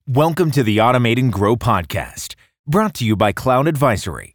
Welcome to the Automate and Grow podcast, brought to you by Cloud Advisory.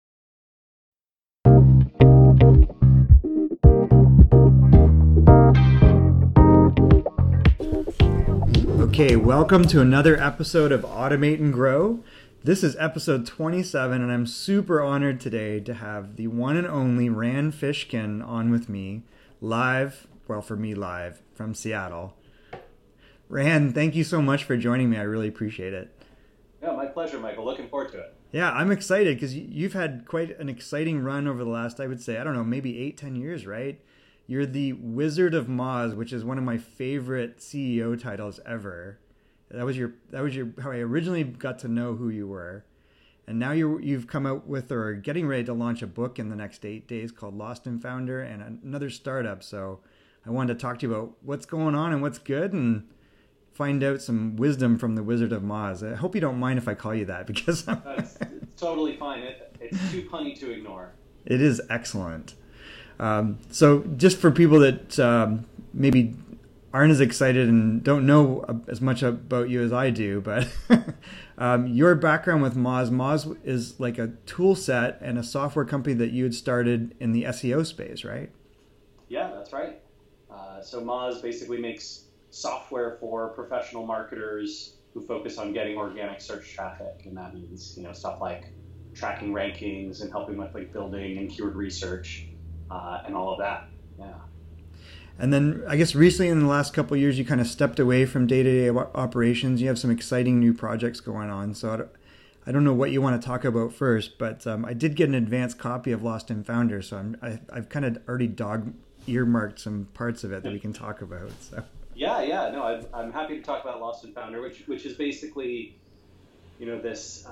Okay, welcome to another episode of Automate and Grow. This is episode 27, and I'm super honored today to have the one and only Rand Fishkin on with me, live from Seattle. Rand, thank you so much for joining me. I really appreciate it. Yeah, my pleasure, Michael. Looking forward to it. Yeah, I'm excited because you've had quite an exciting run over the last, I would say, maybe 8-10 years, right? You're the Wizard of Moz, which is one of my favorite CEO titles ever. That was how I originally got to know who you were. And now you've come out with or getting ready to launch a book in the next 8 days called Lost and Founder and another startup. So I wanted to talk to you about what's going on and what's good and find out some wisdom from the Wizard of Moz. I hope you don't mind if I call you that because it's totally fine. It's too punny to ignore. It is excellent. So just for people that maybe aren't as excited and don't know as much about you as I do, but your background with Moz is like a tool set and a software company that you had started in the SEO space, right? Yeah, that's right. So Moz basically makes software for professional marketers who focus on getting organic search traffic, and that means stuff like tracking rankings and helping with like building and keyword research and all of that. Yeah. And then I guess recently in the last couple of years, you kind of stepped away from day-to-day operations. You have some exciting new projects going on. So I don't know what you want to talk about first, but I did get an advanced copy of Lost and Founder, so I've kind of already earmarked some parts of it that we can talk about. So. Yeah. No, I'm happy to talk about Lost and Founder, which is basically, this,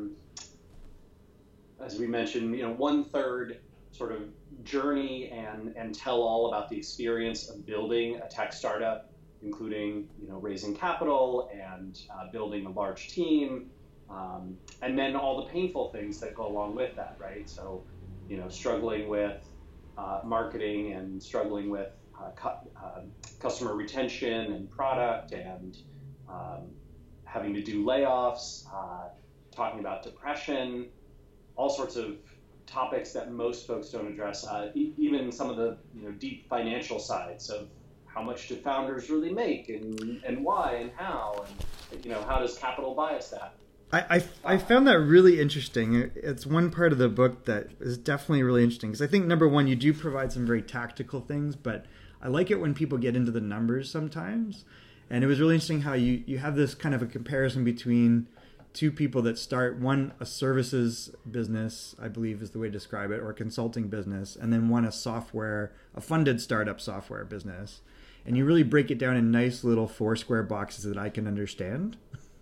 as we mentioned, 1/3 sort of journey and tell all about the experience of building a tech startup, including, raising capital and building a large team, and then all the painful things that go along with that, right? So, struggling with marketing and struggling with customer retention and product and having to do layoffs, talking about depression, all sorts of topics that most folks don't address, even some of the deep financial sides of how much do founders really make and why and how and how does capital bias that. I found that really interesting. It's one part of the book that is definitely really interesting because I think number one, you do provide some very tactical things, but I like it when people get into the numbers sometimes. And it was really interesting how you have this kind of a comparison between two people that start, one a services business, I believe is the way to describe it, or a consulting business, and then one a funded startup software business. And you really break it down in nice little 4 square boxes that I can understand.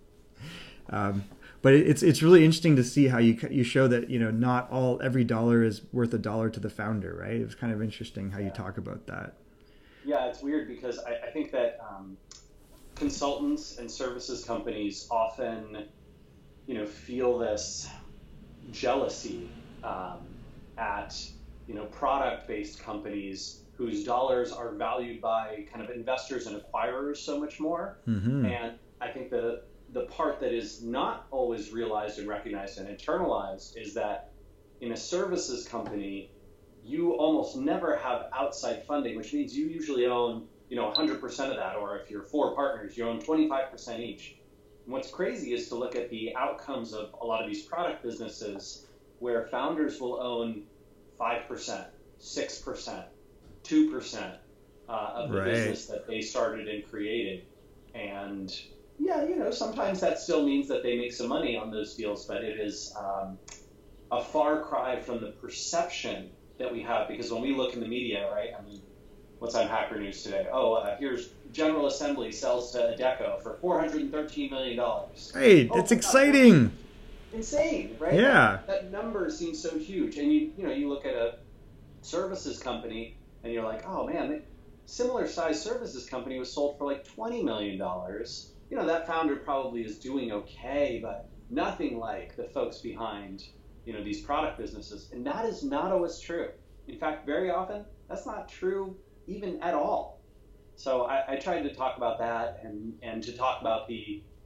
But it's really interesting to see how you show that not every dollar is worth $1 to the founder, right? It was kind of interesting how you talk about that. Yeah, it's weird because I think that consultants and services companies often feel this jealousy at product-based companies whose dollars are valued by kind of investors and acquirers so much more. Mm-hmm. And I think the part that is not always realized and recognized and internalized is that in a services company, you almost never have outside funding, which means you usually own 100% of that, or if you're 4 partners, you own 25% each. And what's crazy is to look at the outcomes of a lot of these product businesses where founders will own 5%, 6%, 2% of the business that they started and created. And sometimes that still means that they make some money on those deals, but it is a far cry from the perception that we have, because when we look in the media, right? I mean, what's on Hacker News today? Here's General Assembly sells to Adecco for $413 million. Hey, that's exciting. Insane, right? Yeah. That number seems so huge. And you look at a services company and you're like, oh man, similar size services company was sold for like $20 million. That founder probably is doing okay, but nothing like the folks behind these product businesses. And that is not always true. In fact, very often that's not true even at all. So I tried to talk about that and to talk about the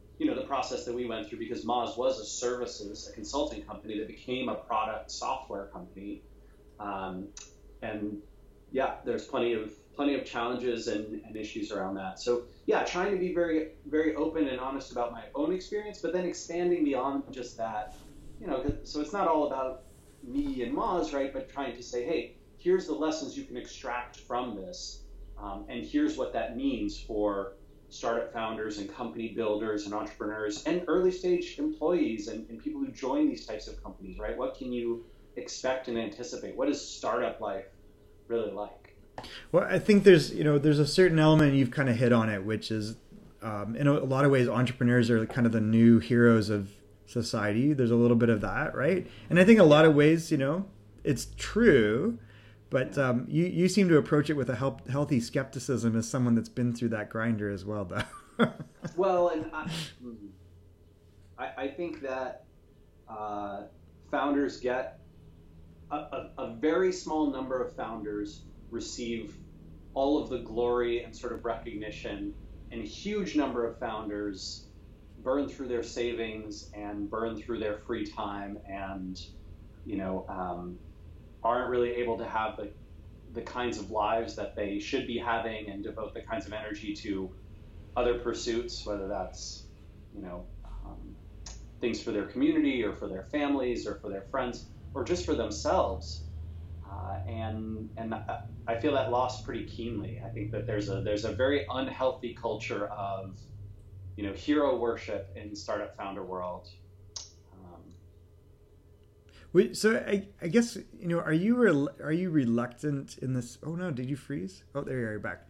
process that we went through, because Moz was a consulting company that became a product software company. And yeah, there's plenty of challenges and issues around that. So yeah, trying to be very, very open and honest about my own experience, but then expanding beyond just that, so it's not all about me and Moz, right? But trying to say, hey, here's the lessons you can extract from this. And here's what that means for startup founders and company builders and entrepreneurs and early stage employees and people who join these types of companies, right? What can you expect and anticipate? What is startup life really like? Well, I think there's a certain element, you've kind of hit on it, which is in a lot of ways, entrepreneurs are kind of the new heroes of society. There's a little bit of that, right? And I think a lot of ways, it's true, but you seem to approach it with a healthy skepticism as someone that's been through that grinder as well, though. Well, and I think that founders get a very small number of founders receive all of the glory and sort of recognition, and a huge number of founders burn through their savings and burn through their free time and aren't really able to have the kinds of lives that they should be having and devote the kinds of energy to other pursuits, whether that's things for their community or for their families or for their friends or just for themselves. And I feel that loss pretty keenly. I think that there's a very unhealthy culture of hero worship in startup founder world. So I guess are you reluctant in this? Oh no, did you freeze? Oh, there you are, you're back.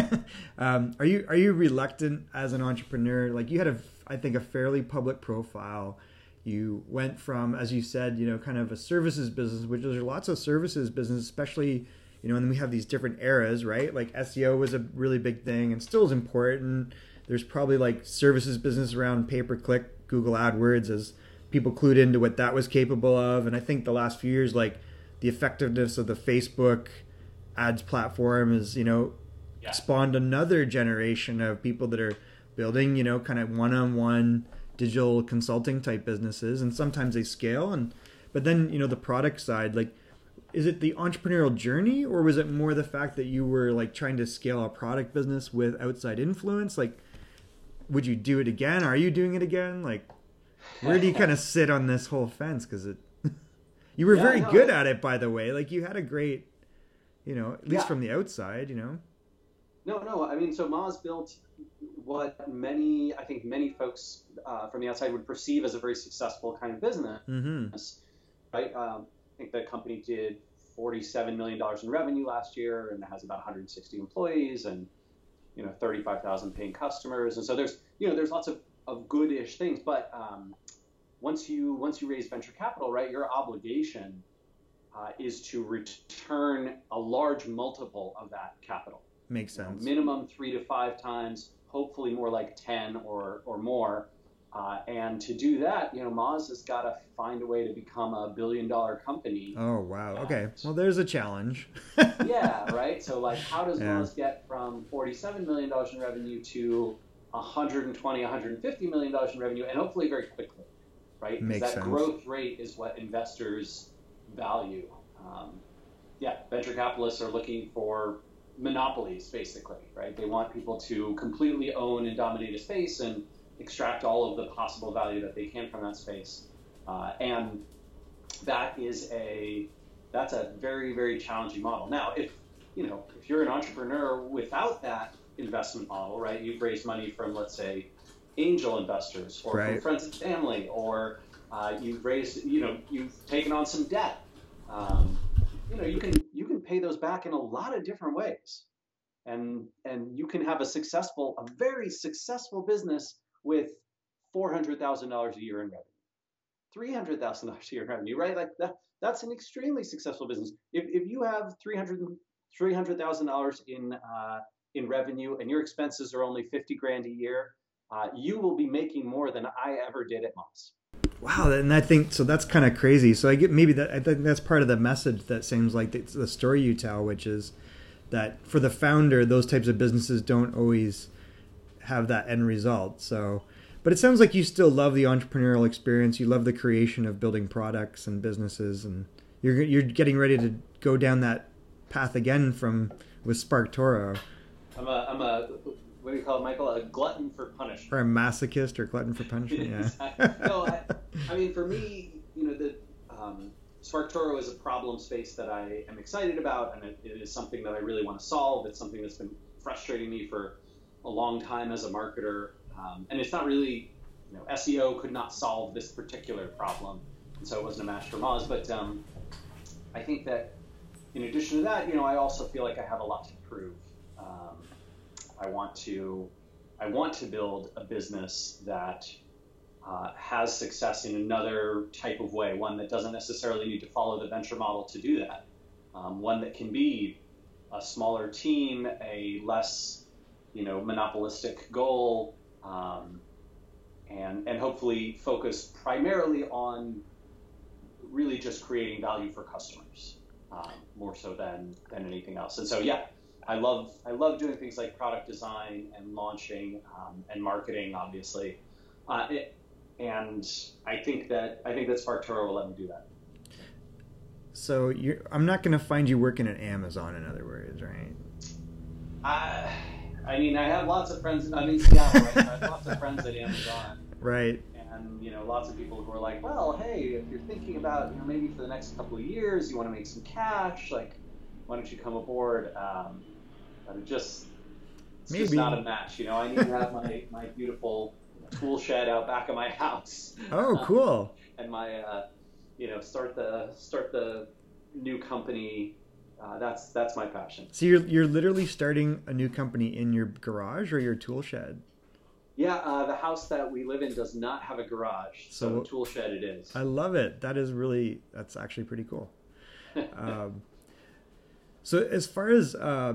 Are you reluctant as an entrepreneur? Like, you had I think a fairly public profile. You went from, as you said, kind of a services business, which there's lots of services business, especially and then we have these different eras, right? Like SEO was a really big thing and still is important. There's probably like services business around pay-per-click, Google AdWords, as people clued into what that was capable of. And I think the last few years, like the effectiveness of the Facebook ads platform is, spawned another generation of people that are building, kind of one-on-one digital consulting type businesses. And sometimes they scale. But then, the product side, like, is it the entrepreneurial journey, or was it more the fact that you were like trying to scale a product business with outside influence? Like, would you do it again? Are you doing it again? Like, where do you kind of sit on this whole fence? Because you were very good at it, by the way. Like, you had a great, at least from the outside, No. I mean, so Moz built what many folks from the outside would perceive as a very successful kind of business, right? I think the company did $47 million in revenue last year, and it has about 160 employees and 35,000 paying customers. And so there's lots of good-ish things, but once you raise venture capital, right, your obligation is to return a large multiple of that capital. Makes sense. Minimum 3 to 5 times, hopefully more like 10 or more. And to do that, Moz has got to find a way to become a billion-dollar company. Oh, wow. Okay. Well, there's a challenge. Yeah, right? So, like, how does Moz get from $47 million in revenue to $120, $150 million in revenue, and hopefully very quickly, right? Makes that sense. Growth rate is what investors value. Venture capitalists are looking for monopolies, basically, right? They want people to completely own and dominate a space and extract all of the possible value that they can from that space. And that's a very, very challenging model. Now, if you're an entrepreneur without that investment model, right? You've raised money from, let's say, angel investors or from friends and family, or you've taken on some debt. You can pay those back in a lot of different ways, and you can have a very successful business with $400,000 a year in revenue, $300,000 a year in revenue, right? Like that's an extremely successful business. If you have $300,000 in revenue and your expenses are only $50,000 a year, you will be making more than I ever did at Moz. Wow, and I think so. That's kind of crazy. So I think that's part of the message that seems like the story you tell, which is that for the founder, those types of businesses don't always have that end result. So, But it sounds like you still love the entrepreneurial experience. You love the creation of building products and businesses, and you're getting ready to go down that path again with SparkToro. I'm a what do you call it, Michael? A glutton for punishment. Or a masochist or glutton for punishment. Yeah. Exactly. No, I mean, for me, SparkToro is a problem space that I am excited about, and it is something that I really want to solve. It's something that's been frustrating me for a long time as a marketer, and it's not really, SEO could not solve this particular problem, and so it wasn't a match for Moz. But I think that in addition to that, I also feel like I have a lot to prove. I want to build a business that has success in another type of way, one that doesn't necessarily need to follow the venture model to do that, one that can be a smaller team, a less monopolistic goal, and hopefully focus primarily on really just creating value for customers, more so than anything else. And so, yeah, I love doing things like product design and launching and marketing, obviously, and I think that SparkToro will let me do that. So I'm not going to find you working at Amazon, in other words, right? I mean, I have lots of friends. I'm in Seattle, right? So I have lots of friends at Amazon, right? And lots of people who are like, well, hey, if you're thinking about maybe for the next couple of years you want to make some cash, like, why don't you come aboard? But it's just not a match. I need to have my beautiful tool shed out back of my house. Oh, cool. And my, start the new company. That's my passion. So you're literally starting a new company in your garage or your tool shed? Yeah, the house that we live in does not have a garage, so the tool shed it is. I love it. That's actually pretty cool. So as far as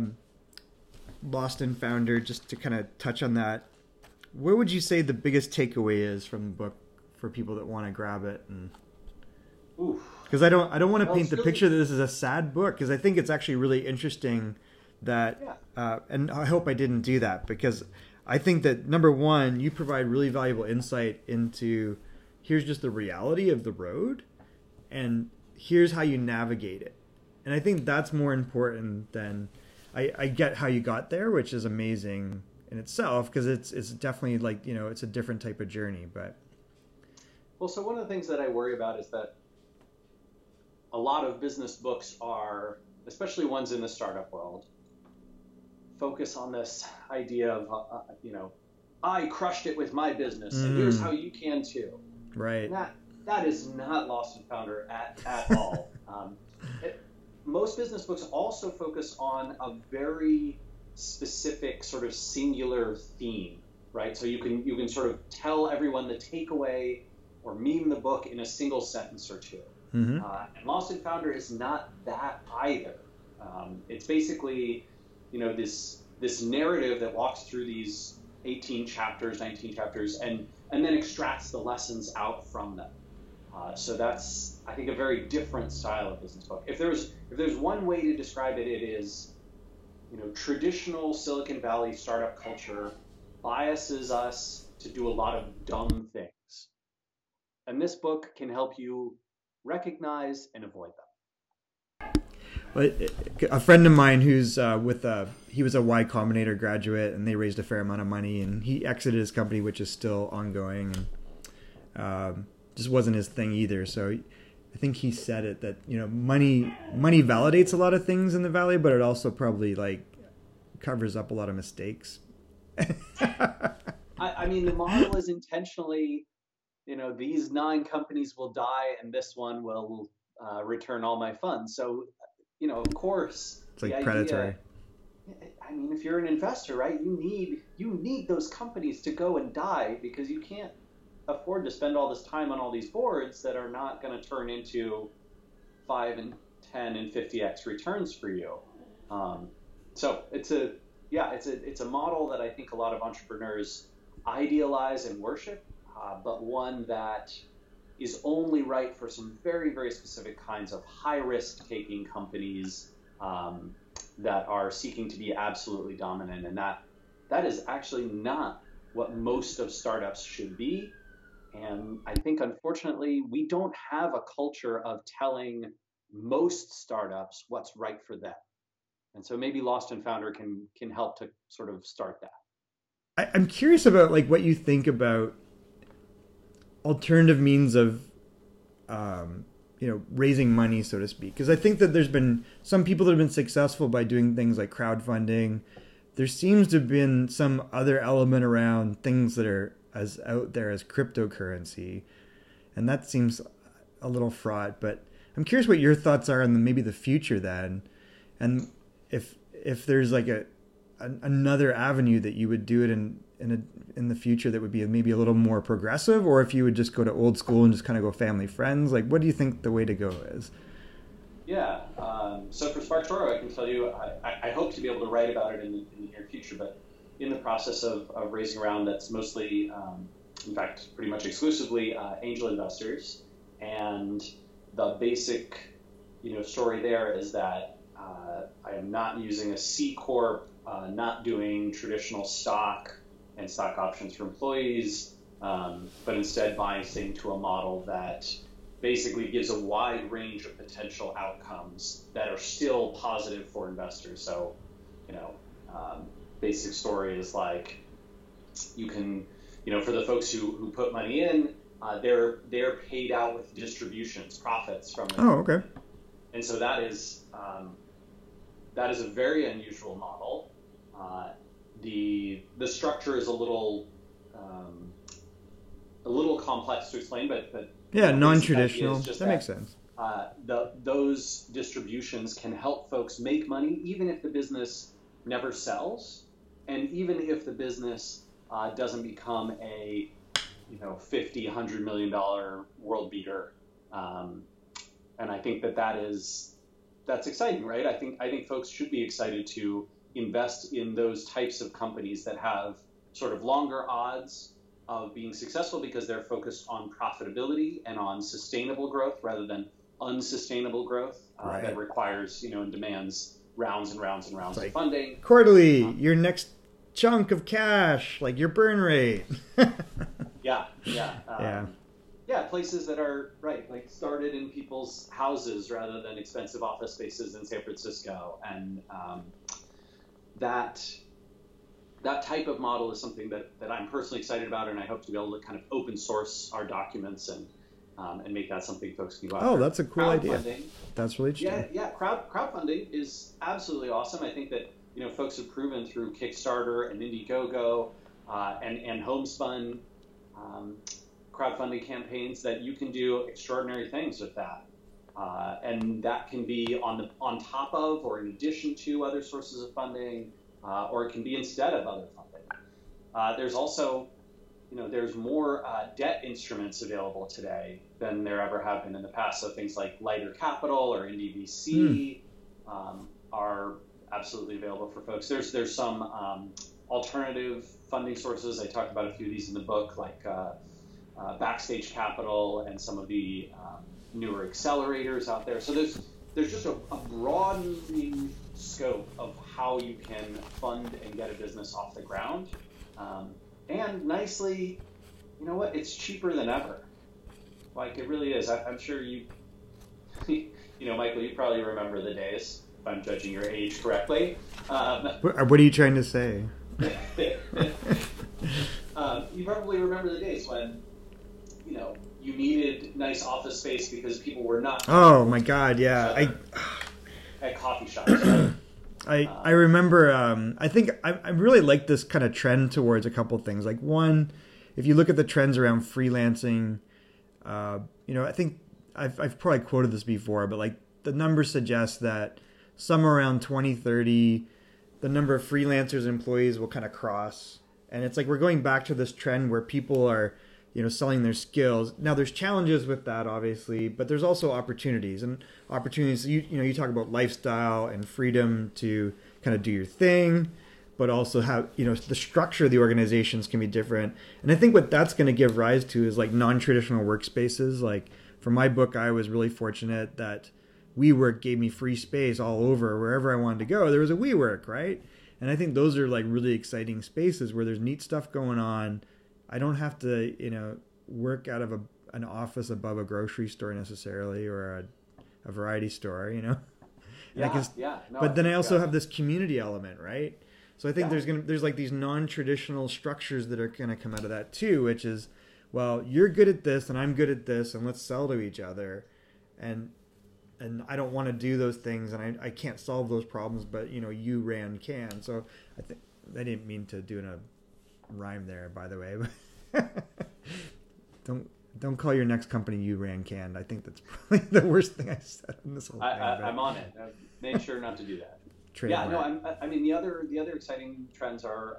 Lost and Founder, just to kind of touch on that, what would you say the biggest takeaway is from the book for people that want to grab it? And because I don't want to paint the picture that this is a sad book, because I think it's actually really interesting that, and I hope I didn't do that, because I think that, number one, you provide really valuable insight into here's just the reality of the road, and here's how you navigate it. And I think that's more important than I get how you got there, which is amazing in itself, because it's definitely like, it's a different type of journey. But so one of the things that I worry about is that a lot of business books are, especially ones in the startup world, focus on this idea of I crushed it with my business, and here's how you can too. Right. And that is not Lost and Founder at all. Most business books also focus on a very specific sort of singular theme, right? So you can sort of tell everyone the takeaway or meme the book in a single sentence or two. Mm-hmm. And Lost and Founder is not that either. It's basically, this narrative that walks through these 19 chapters, and then extracts the lessons out from them. So that's, I think, a very different style of business book. If there's one way to describe it, it is, traditional Silicon Valley startup culture biases us to do a lot of dumb things. And this book can help you recognize and avoid them. A friend of mine who's he was a Y Combinator graduate, and they raised a fair amount of money, and he exited his company, which is still ongoing, and just wasn't his thing either. So I think he said it that money validates a lot of things in the Valley, but it also probably covers up a lot of mistakes. I mean, the model is intentionally, these 9 companies will die and this one will return all my funds. So, of course, it's like predatory. I mean, if you're an investor, right, you need those companies to go and die, because you can't afford to spend all this time on all these boards that are not going to turn into 5 and 10 and 50x returns for you. So it's a model that I think a lot of entrepreneurs idealize and worship, but one that is only right for some very, very specific kinds of high-risk taking companies that are seeking to be absolutely dominant. And that is actually not what most of startups should be. And I think, unfortunately, we don't have a culture of telling most startups what's right for them. And so maybe Lost and Founder can help to sort of start that. I'm curious about like what you think about alternative means of, raising money, so to speak. Because I think that there's been some people that have been successful by doing things like crowdfunding. There seems to have been some other element around things that are as out there as cryptocurrency, and that seems a little fraught. But I'm curious what your thoughts are on maybe the future then, and if there's like another avenue that you would do it in the future that would be maybe a little more progressive, or if you would just go to old school and just kind of go family friends. Like, what do you think the way to go is? Yeah. So for SparkToro, I can tell you, I hope to be able to write about it in the near future, but in the process of raising a round that's mostly, in fact, pretty much exclusively angel investors. And the basic, story there is that I am not using a C Corp, not doing traditional stock and stock options for employees, but instead biasing to a model that basically gives a wide range of potential outcomes that are still positive for investors. So, basic story is like you can, for the folks who put money in, they're paid out with distributions, profits from it. Oh, okay. And so that is a very unusual model. The structure is a little complex to explain, but yeah, non-traditional. That makes sense. Those distributions can help folks make money even if the business never sells, and even if the business doesn't become a $50-100 million world beater. And I think that's exciting, right? I think folks should be excited to invest in those types of companies that have sort of longer odds of being successful because they're focused on profitability and on sustainable growth rather than unsustainable growth right. That requires, and demands rounds and rounds and rounds of funding. Quarterly, your next chunk of cash, like your burn rate. Yeah. Places that are like started in people's houses rather than expensive office spaces in San Francisco, and that type of model is something that I'm personally excited about, and I hope to be able to kind of open source our documents and make that something folks can go after. Oh, that's a cool idea. That's really interesting. Yeah. Crowdfunding is absolutely awesome. I think that folks have proven through Kickstarter and Indiegogo and Homespun crowdfunding campaigns that you can do extraordinary things with that, and that can be on top of or in addition to other sources of funding, or it can be instead of other funding. There's also, there's more debt instruments available today than there ever have been in the past. So things like Lighter Capital or IndieVC are absolutely available for folks. There's some alternative funding sources. I talked about a few of these in the book, like Backstage Capital and some of the newer accelerators out there. So there's just a broadening scope of how you can fund and get a business off the ground. And nicely, it's cheaper than ever. Like, it really is. I'm sure you, Michael, you probably remember the days, if I'm judging your age correctly. What are you trying to say? You probably remember the days when, you needed nice office space because people were not. Oh my God, yeah. At coffee shops. Right? I remember. I think I really like this kind of trend towards a couple of things. Like, one, if you look at the trends around freelancing, I think I've probably quoted this before, but like the numbers suggest that somewhere around 2030, the number of freelancers and employees will kind of cross, and it's like we're going back to this trend where people are, selling their skills. Now, there's challenges with that, obviously, but there's also opportunities. And opportunities, you talk about lifestyle and freedom to kind of do your thing, but also how, the structure of the organizations can be different. And I think what that's going to give rise to is like non-traditional workspaces. Like for my book, I was really fortunate that WeWork gave me free space all over wherever I wanted to go. There was a WeWork, right? And I think those are like really exciting spaces where there's neat stuff going on. I don't have to, work out of an office above a grocery store necessarily, or a variety store, And but then I also have this community element, right? So I think there's like these non-traditional structures that are going to come out of that too, which is, well, you're good at this and I'm good at this, and let's sell to each other. And I don't want to do those things, and I can't solve those problems, but you Rand can. So I didn't mean to do a rhyme there, by the way. Don't call your next company you Rand can. I think that's probably the worst thing I said in this whole thing. I'm on it. I've made sure not to do that. Trademark. Yeah, no. I mean, the other exciting trends are,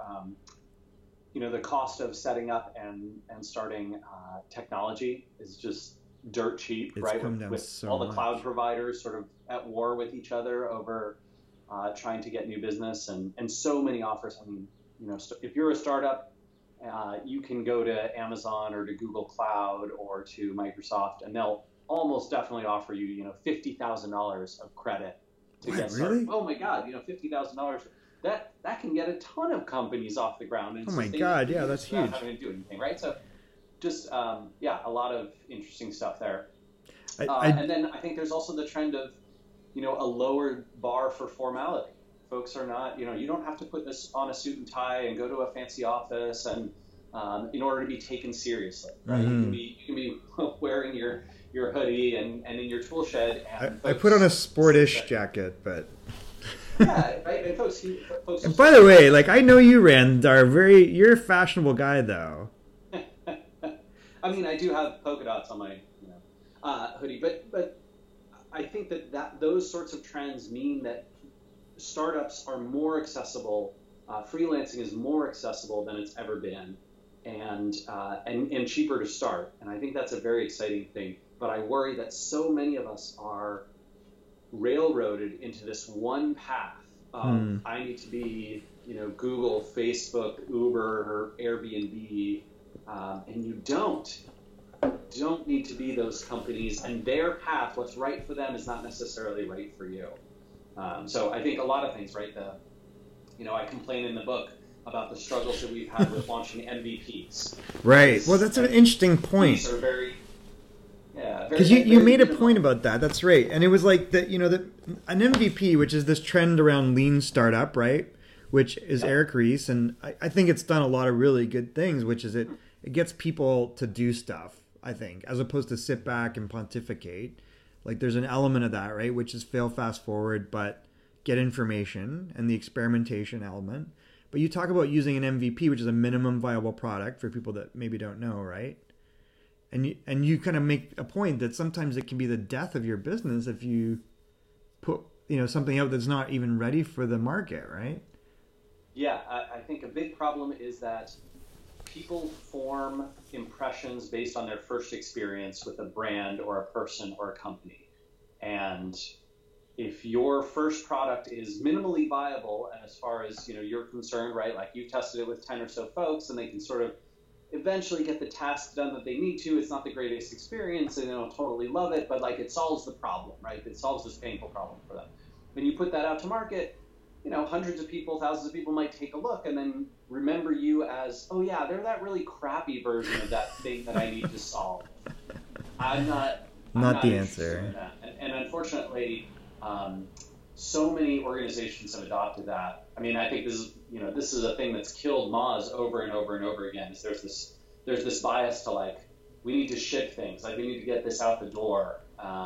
the cost of setting up and starting technology is just dirt cheap, it's right? Come down with so all the much. cloud providers sort of at war with each other over trying to get new business, and so many offers. I mean, if you're a startup, you can go to Amazon or to Google Cloud or to Microsoft, and they'll almost definitely offer you, $50,000 of credit to get started. Really? Oh my God, $50,000. That can get a ton of companies off the ground. And oh my God, yeah, that's huge. Not having to do anything, right? So, just a lot of interesting stuff there. And then I think there's also the trend of, a lower bar for formality. Folks are not, you don't have to put this on a suit and tie and go to a fancy office and in order to be taken seriously, right? Mm-hmm. You can be wearing your hoodie and in your tool shed. And I put on a sportish jacket, but. Yeah, right. And folks. And by the way, like I know you, Rand, you're a fashionable guy, though. I mean, I do have polka dots on my hoodie, but I think that those sorts of trends mean that startups are more accessible. Freelancing is more accessible than it's ever been, and cheaper to start. And I think that's a very exciting thing. But I worry that so many of us are railroaded into this one path of I need to be, Google, Facebook, Uber, or Airbnb, and you don't need to be those companies, and their path, what's right for them, is not necessarily right for you. So I think a lot of things, right? I complain in the book about the struggles that we've had with launching MVPs. Right. Well, that's an interesting point. These are very. Because you made a point about that. That's right. And it was like that, an MVP, which is this trend around lean startup, right? Which is Eric Ries. And I think it's done a lot of really good things, which is it gets people to do stuff, I think, as opposed to sit back and pontificate. Like there's an element of that, right? Which is fail fast forward, but get information and the experimentation element. But you talk about using an MVP, which is a minimum viable product for people that maybe don't know, right? And you kind of make a point that sometimes it can be the death of your business if you put something out that's not even ready for the market, right? Yeah, I think a big problem is that people form impressions based on their first experience with a brand or a person or a company. And if your first product is minimally viable, and as far as you're concerned, right, like you tested it with 10 or so folks and they can sort of eventually get the task done that they need to. It's not the greatest experience and they don't totally love it, but like it solves the problem, right? It solves this painful problem for them. When you put that out to market, hundreds of people, thousands of people might take a look and then remember you as, oh yeah, they're that really crappy version of that thing that I need to solve. I'm not the answer. In that. And unfortunately, so many organizations have adopted that. I mean, I think this is a thing that's killed Moz over and over and over again. Is there's this bias to like, we need to ship things, like we need to get this out the door,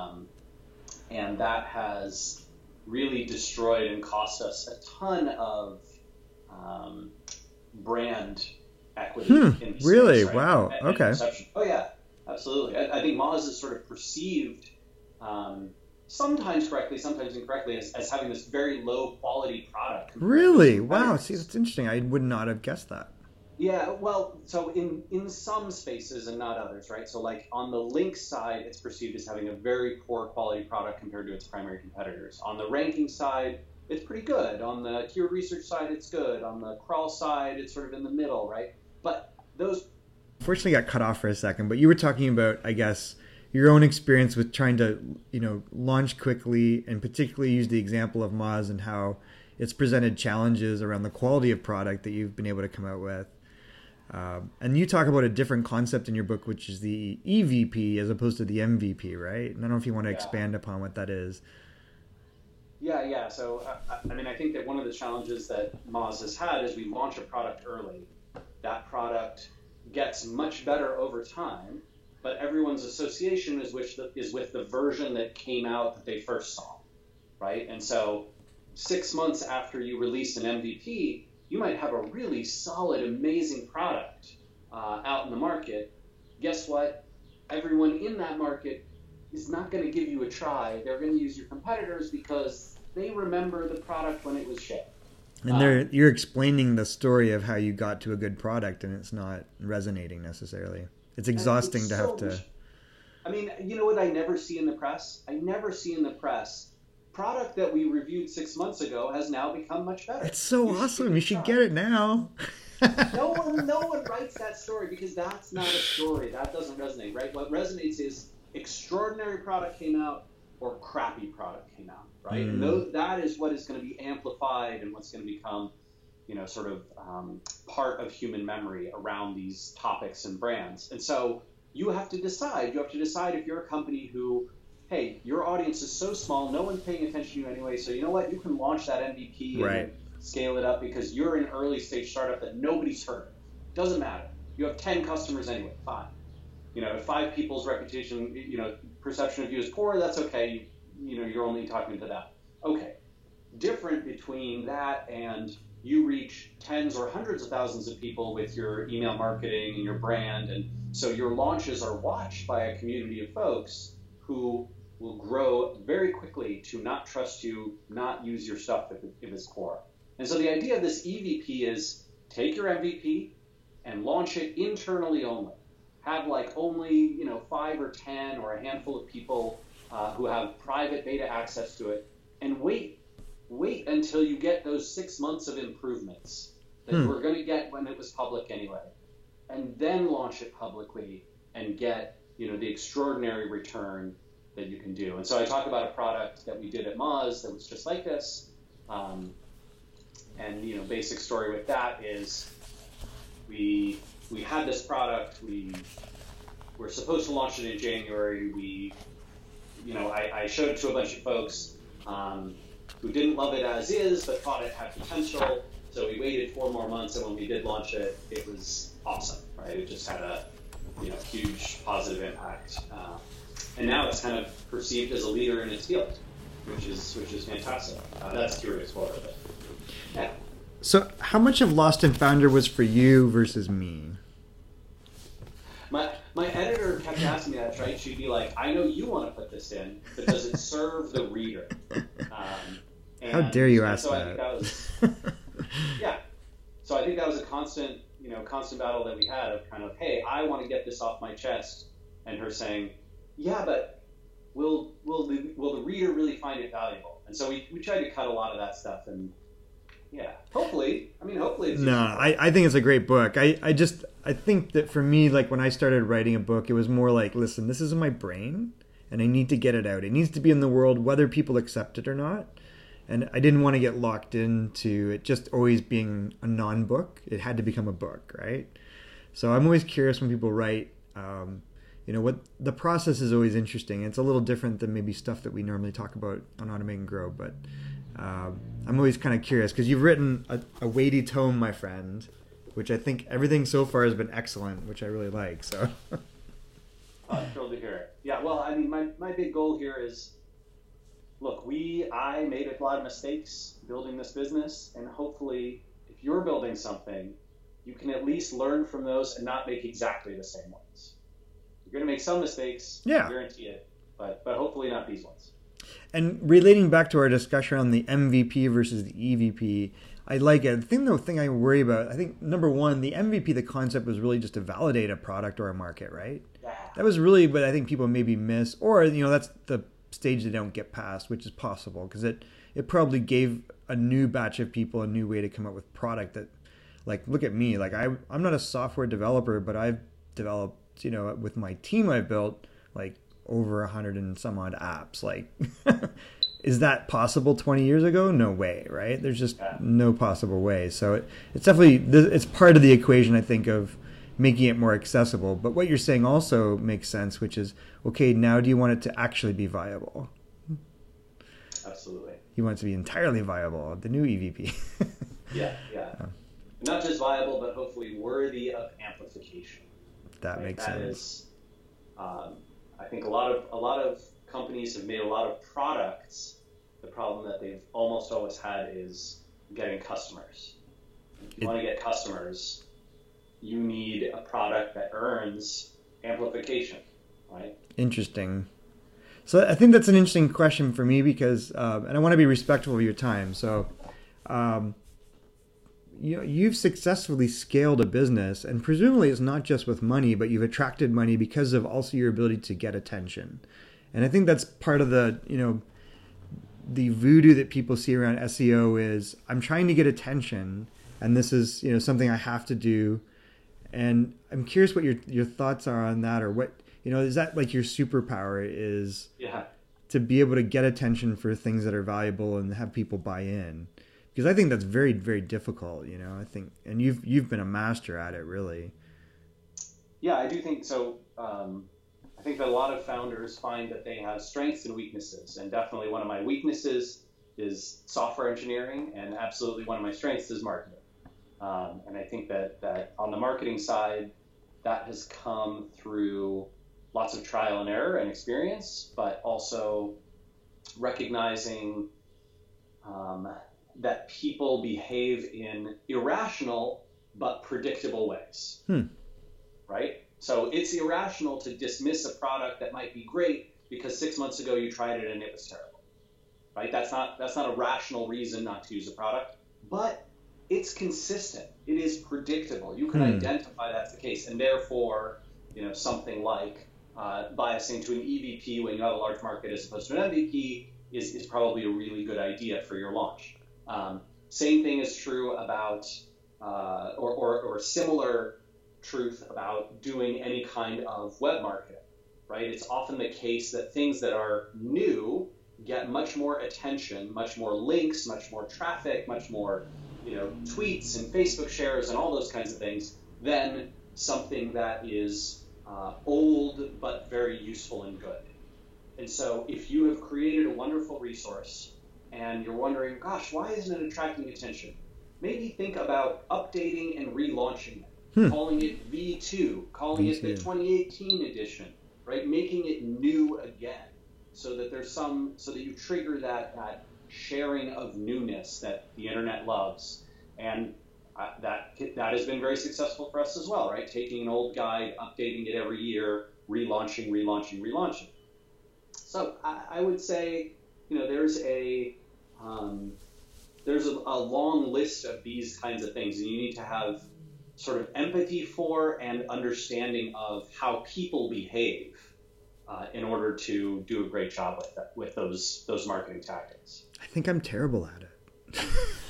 and that has really destroyed and cost us a ton of brand equity. In the really? space, right? Wow. And okay. perception. Oh yeah, absolutely. I think Moz is sort of perceived. Sometimes correctly, sometimes incorrectly, as having this very low quality product. Really? Wow. See, that's interesting. I would not have guessed that. Yeah, well, so in some spaces and not others, right? So like on the link side, it's perceived as having a very poor quality product compared to its primary competitors. On the ranking side, it's pretty good. On the keyword research side, it's good. On the crawl side, it's sort of in the middle, right? But those... Unfortunately, got cut off for a second, but you were talking about, I guess, your own experience with trying to, launch quickly, and particularly use the example of Moz and how it's presented challenges around the quality of product that you've been able to come out with. And you talk about a different concept in your book, which is the EVP as opposed to the MVP, right? And I don't know if you want to expand upon what that is. Yeah. So, I mean, I think that one of the challenges that Moz has had is we launch a product early. That product gets much better over time, but everyone's association is with the version that came out that they first saw, right? And so 6 months after you release an MVP, you might have a really solid, amazing product out in the market. Guess what? Everyone in that market is not going to give you a try. They're going to use your competitors because they remember the product when it was shipped. And you're explaining the story of how you got to a good product, and it's not resonating necessarily. It's exhausting to have to... I mean, you know what I never see in the press? I never see in the press, product that we reviewed 6 months ago has now become much better. It's so awesome. You should get it now. No one writes that story because that's not a story. That doesn't resonate, right? What resonates is extraordinary product came out or crappy product came out, right? And that is what is going to be amplified and what's going to become, sort of part of human memory around these topics and brands. And so you have to decide. You have to decide if you're a company who, hey, your audience is so small, no one's paying attention to you anyway, so you know what? You can launch that MVP and scale it up because you're an early stage startup that nobody's heard of. Doesn't matter. You have 10 customers anyway, fine. If 5 people's reputation, perception of you is poor, that's okay. You're only talking to them. Okay. Different between that and you reach tens or hundreds of thousands of people with your email marketing and your brand. And so your launches are watched by a community of folks who will grow very quickly to not trust you, not use your stuff if it's core. And so the idea of this EVP is take your MVP and launch it internally only. Have only 5 or 10 or a handful of people who have private beta access to it, and wait until you get those 6 months of improvements that you were going to get when it was public anyway, and then launch it publicly and get the extraordinary return that you can do. And so I talk about a product that we did at Moz that was just like this, and basic story with that is we had this product. We were supposed to launch it in January. I showed it to a bunch of folks who didn't love it as is, but thought it had potential. So we waited 4 more months, and when we did launch it, it was awesome, right? It just had a huge positive impact. And now it's kind of perceived as a leader in its field, which is fantastic. That's Curate's Explorer, but yeah. So how much of Lost and Founder was for you versus me? My editor kept asking me that, right? She'd be like, I know you want to put this in, but does it serve the reader? How dare you ask so that? I think that was, yeah. So I think that was a constant battle that we had of kind of, hey, I want to get this off my chest. And her saying, yeah, but will the reader really find it valuable? And so we tried to cut a lot of that stuff, and yeah, hopefully it's no, I think it's a great book. I think that for me, when I started writing a book, it was more like, listen, this is in my brain and I need to get it out. It needs to be in the world, whether people accept it or not. And I didn't want to get locked into it just always being a non-book. It had to become a book, right? So I'm always curious when people write, what the process is always interesting. It's a little different than maybe stuff that we normally talk about on Automate and Grow, but I'm always kind of curious because you've written a weighty tome, my friend, which I think everything so far has been excellent, which I really like. So I'm thrilled to hear it. Yeah, well, I mean, my big goal here is, look, I made a lot of mistakes building this business, and hopefully if you're building something, you can at least learn from those and not make exactly the same ones. You're going to make some mistakes, I guarantee it, but hopefully not these ones. And relating back to our discussion on the MVP versus the EVP, I like it. The thing I worry about, I think, number one, the MVP, the concept was really just to validate a product or a market, right? Yeah. That was really what I think people maybe miss, or, that's the stage they don't get past, which is possible, because it probably gave a new batch of people a new way to come up with product that, look at me, I'm not a software developer, but I've developed, with my team I've built, over 100 and some odd apps. is that possible 20 years ago? No way, right? There's just no possible way. So it's definitely, it's part of the equation, I think, of making it more accessible. But what you're saying also makes sense, which is, okay, now do you want it to actually be viable? Absolutely. You want it to be entirely viable, the new EVP. Yeah. Not just viable, but hopefully worthy of amplification. That makes sense. Is, I think a lot of companies have made a lot of products. The problem that they've almost always had is getting customers. If you want to get customers, you need a product that earns amplification, right? Interesting. So I think that's an interesting question for me because, and I want to be respectful of your time. So, you've successfully scaled a business, and presumably it's not just with money, but you've attracted money because of also your ability to get attention. And I think that's part of the, the voodoo that people see around SEO is I'm trying to get attention, and this is, something I have to do. And I'm curious what your thoughts are on that, or what, is that like your superpower is to be able to get attention for things that are valuable and have people buy in? Because I think that's very, very difficult, I think, and you've been a master at it, really. Yeah, I do think so. I think that a lot of founders find that they have strengths and weaknesses, and definitely one of my weaknesses is software engineering, and absolutely one of my strengths is marketing. And I think that on the marketing side, that has come through lots of trial and error and experience, but also recognizing that people behave in irrational but predictable ways, right? So it's irrational to dismiss a product that might be great because 6 months ago you tried it and it was terrible, right? That's not a rational reason not to use a product, but it's consistent. It is predictable. You can identify that's the case, and therefore, something like biasing to an EVP when you have a large market as opposed to an MVP is probably a really good idea for your launch. Same thing is true about, or similar truth about doing any kind of web marketing, right? It's often the case that things that are new get much more attention, much more links, much more traffic, much more, tweets and Facebook shares and all those kinds of things than something that is old but very useful and good. And so if you have created a wonderful resource and you're wondering, gosh, why isn't it attracting attention? Maybe think about updating and relaunching it, calling it V2, calling it the 2018 edition, right? Making it new again, so that so that you trigger that sharing of newness that the internet loves. And that has been very successful for us as well, right? Taking an old guide, updating it every year, relaunching. So I would say, there's a long list of these kinds of things, and you need to have sort of empathy for and understanding of how people behave in order to do a great job with those marketing tactics. I think I'm terrible at it.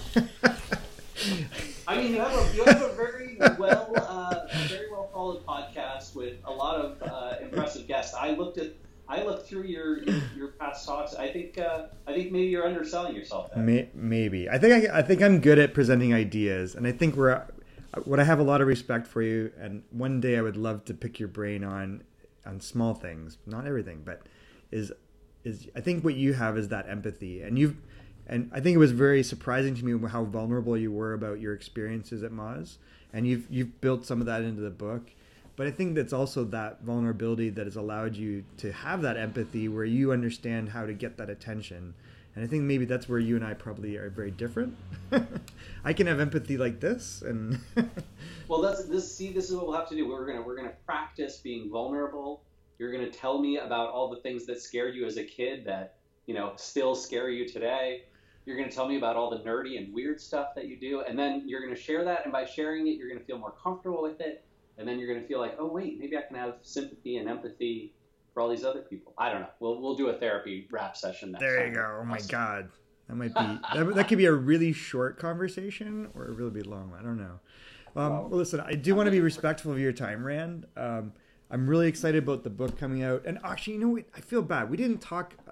I mean, you have a very well followed podcast with a lot of impressive guests. I looked through your past talks. I think maybe you're underselling yourself there. Maybe. I think I'm good at presenting ideas, and I think what I have a lot of respect for you, and one day I would love to pick your brain on small things, not everything, but is I think what you have is that empathy, and I think it was very surprising to me how vulnerable you were about your experiences at Moz, and you've built some of that into the book. But I think that's also that vulnerability that has allowed you to have that empathy where you understand how to get that attention. And I think maybe that's where you and I probably are very different. I can have empathy like this, and well, this is what we'll have to do. We're gonna practice being vulnerable. You're gonna tell me about all the things that scared you as a kid that still scare you today. You're going to tell me about all the nerdy and weird stuff that you do, and then you're going to share that, and by sharing it, you're going to feel more comfortable with it, and then you're going to feel like, oh, wait, maybe I can have sympathy and empathy for all these other people. I don't know. We'll do a therapy wrap session next time. There you go. Oh, my God. That might be that could be a really short conversation or a really long one. I don't know. Well, listen, I do want to be respectful of your time, Rand. I'm really excited about the book coming out. And actually, I feel bad. We didn't talk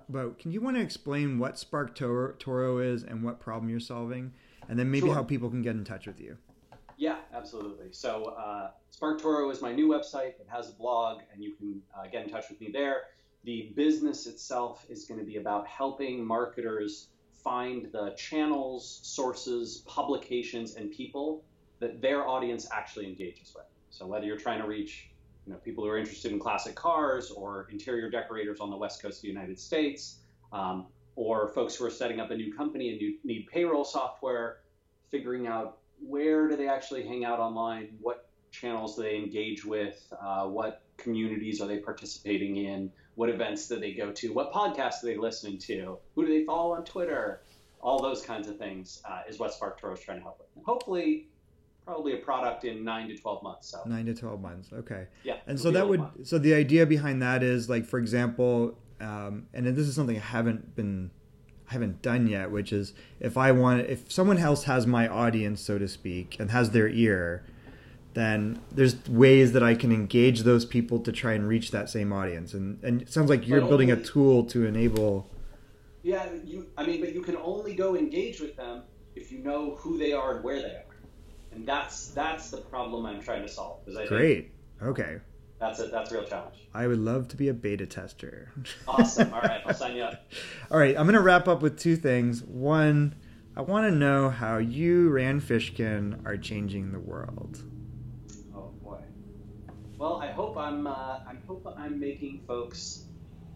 but can you want to explain what Spark Toro is and what problem you're solving? And then maybe Sure. how people can get in touch with you. Yeah, absolutely. So Spark Toro is my new website. It has a blog, and you can get in touch with me there. The business itself is going to be about helping marketers find the channels, sources, publications, and people that their audience actually engages with. So whether you're trying to reach people who are interested in classic cars or interior decorators on the West Coast of the United States, or folks who are setting up a new company and you need payroll software, figuring out where do they actually hang out online, what channels do they engage with, what communities are they participating in, what events do they go to, what podcasts are they listening to, who do they follow on Twitter, all those kinds of things is what Spark Toro is trying to help with. And hopefully, probably a product in 9 to 12 months. So 9 to 12 months. Okay. Yeah. And so so the idea behind that is, like, for example, and this is something I haven't done yet, which is if someone else has my audience, so to speak, and has their ear, then there's ways that I can engage those people to try and reach that same audience. And it sounds like you're building a tool to enable. Yeah, but you can only go engage with them if you know who they are and where they are. And that's the problem I'm trying to solve. Great. Okay. That's a real challenge. I would love to be a beta tester. Awesome. All right, I'll sign you up. All right, I'm going to wrap up with two things. One, I want to know how you, Rand Fishkin, are changing the world. Oh boy. Well, I hope I'm making folks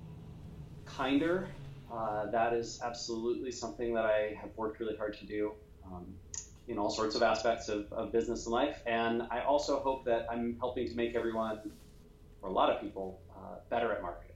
kinder. That is absolutely something that I have worked really hard to do. In all sorts of aspects of business and life. And I also hope that I'm helping to make everyone, or a lot of people, better at marketing.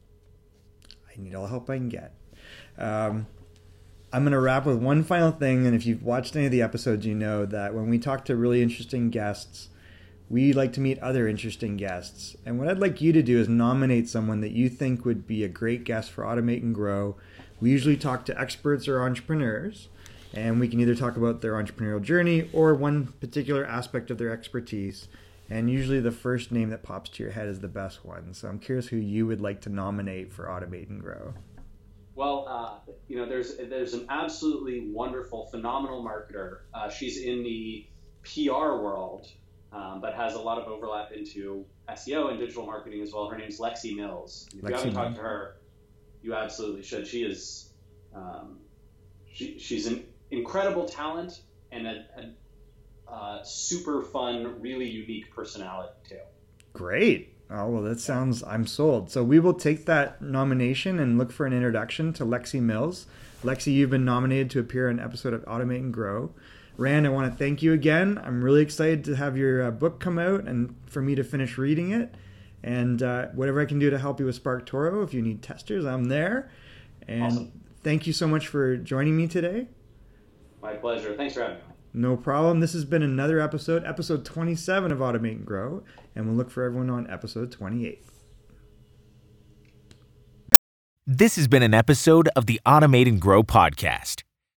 I need all the help I can get. I'm going to wrap with one final thing. And if you've watched any of the episodes, you know that when we talk to really interesting guests, we like to meet other interesting guests. And what I'd like you to do is nominate someone that you think would be a great guest for Automate and Grow. We usually talk to experts or entrepreneurs. And we can either talk about their entrepreneurial journey or one particular aspect of their expertise. And usually the first name that pops to your head is the best one. So I'm curious who you would like to nominate for Automate and Grow. Well, there's an absolutely wonderful, phenomenal marketer. She's in the PR world, but has a lot of overlap into SEO and digital marketing as well. Her name's Lexi Mills. If you haven't talked to her, you absolutely should. She is she's an incredible talent and a super fun, really unique personality too. Great. Oh, well, that sounds, I'm sold. So we will take that nomination and look for an introduction to Lexi Mills. Lexi, you've been nominated to appear on an episode of Automate and Grow. Rand, I want to thank you again. I'm really excited to have your book come out and for me to finish reading it. And whatever I can do to help you with Spark Toro, if you need testers, I'm there. And awesome. Thank you so much for joining me today. My pleasure. Thanks for having me. No problem. This has been another episode 27 of Automate and Grow, and we'll look for everyone on episode 28. This has been an episode of the Automate and Grow podcast.